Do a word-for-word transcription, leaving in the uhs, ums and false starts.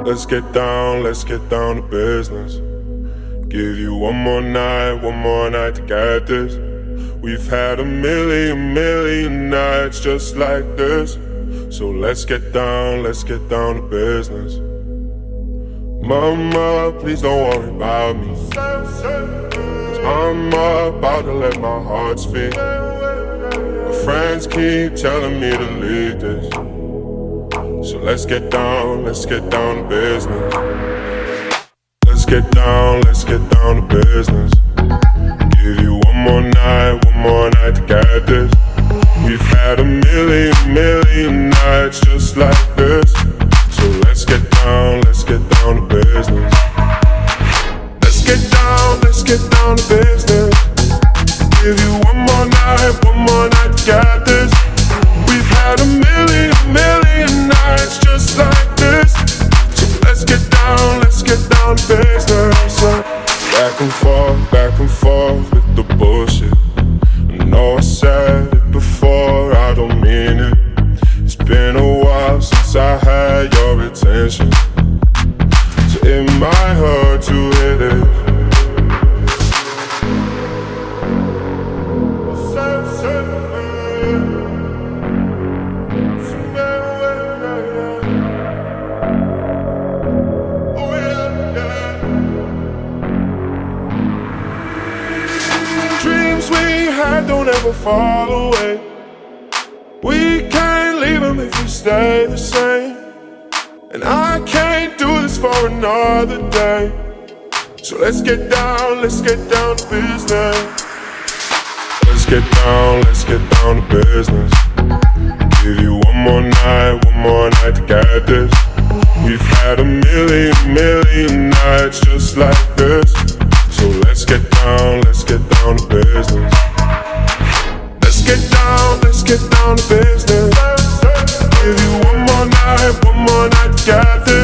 Let's get down, let's get down to business. Give you one more night, one more night to get this. We've had a million, million nights just like this. So let's get down, let's get down to business. Mama, please don't worry about me, 'cause I'm about to let my heart speak. My friends keep telling me to leave this. So let's get down, let's get down to business. Let's get down, let's get down to business. Give you one more night, one more night to get this. We've had a million, million nights just like this. So let's get down, let's get down to business. Let's get down, let's get down to business. Give you one more night, one more night to get this. We've had a million, million nights just like this. So let's get down, let's get down to business. Back and forth, back and forth with the bullshit. I know I said it before, I don't mean it. It's been a while since I had your attention, so it might hurt to hear this. Don't ever fall away. We can't leave them if we stay the same. And I can't do this for another day. So let's get down, let's get down to business. Let's get down, let's get down to business. Give you one more night, one more night to get this. We've had a million, million nights just like this. So let's get down, let's get down to business. Let's get down, let's get down to business. Give you one more night, one more night to get this.